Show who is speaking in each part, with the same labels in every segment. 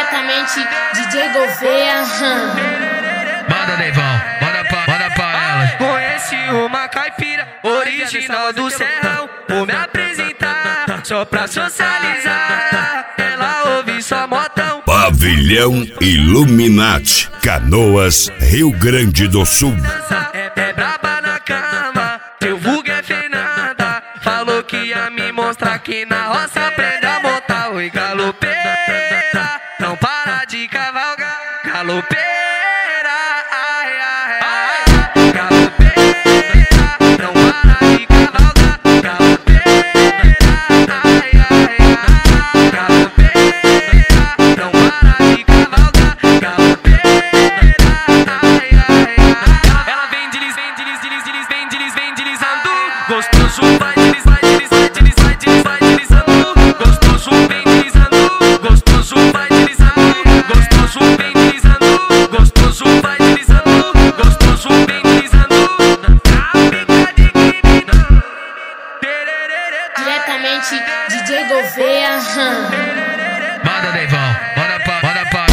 Speaker 1: Diretamente DJ Gouveia.
Speaker 2: Manda Neivão, manda pra ela.
Speaker 3: Conheci uma caipira original do Serrão. Vou me apresentar só pra socializar. Ela ouve só modão.
Speaker 4: Pavilhão Illuminati, Canoas, Rio Grande do Sul.
Speaker 3: É braba na cama, teu vulgo é Fernanda. Falou que ia me mostrar que na roça aprende a montar. Oi, galopeira, não para de cavalgar. Galopeira, ai, ai, ai. Galopeira, não para de cavalgar. Galopeira, ai, ai, ai. Galopeira, não para de cavalgar. Galopeira, ai, ai, ai. Ela vem deslizando. Gostoso vai deslizando. Gostoso vem deslizando. Gostoso vai deslizando. Gostoso vem deslizando. Gostoso vai deslizando. Gostoso vem deslizando. Fábrica de criminoso.
Speaker 1: Diretamente DJ Gouveia.
Speaker 2: Manda Neivão, manda pra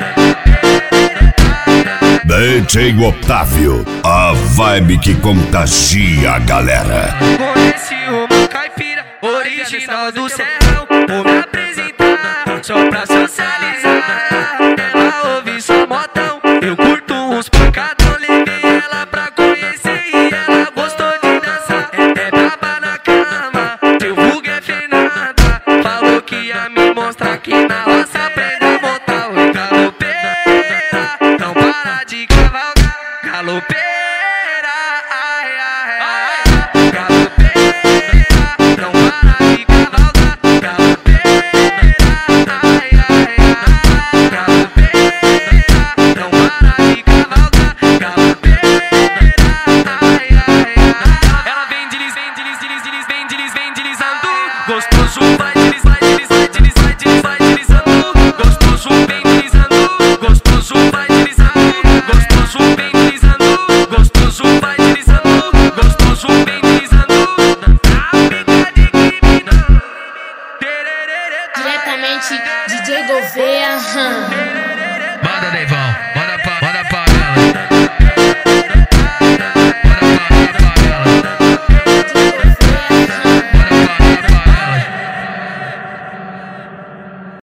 Speaker 2: ela.
Speaker 4: DJ Otávio, a vibe que contagia a galera.
Speaker 3: Conheci uma caipira original do Serrão. Vou me apresentar só pra socializar. Ela ouve só modão. Eu curto uns pancadão. Levei ela pra conhecer e ela gostou de dançar. É braba na cama, teu vulgo é Fernanda. Falou que ia me mostrar que na roça aprende a montar. Oi, galopeira, não para de cavalgar. Galopeira, ai, ai, ai. Galopeira, não para de cavalgar. Galopeira, ai, ai, ai. Galopeira, não para de cavalgar. Galopeira, ai, ai, ai. Ela vem deslizando. Gostoso vai deslizando. Gostoso vem deslizando. Gostoso vai deslizando. Gostoso vem deslizando. Gostoso vai deslizando. Gostoso vem deslizando. Fábrica de criminoso.
Speaker 1: Diretamente DJ Gouveia.
Speaker 2: Manda Neivão,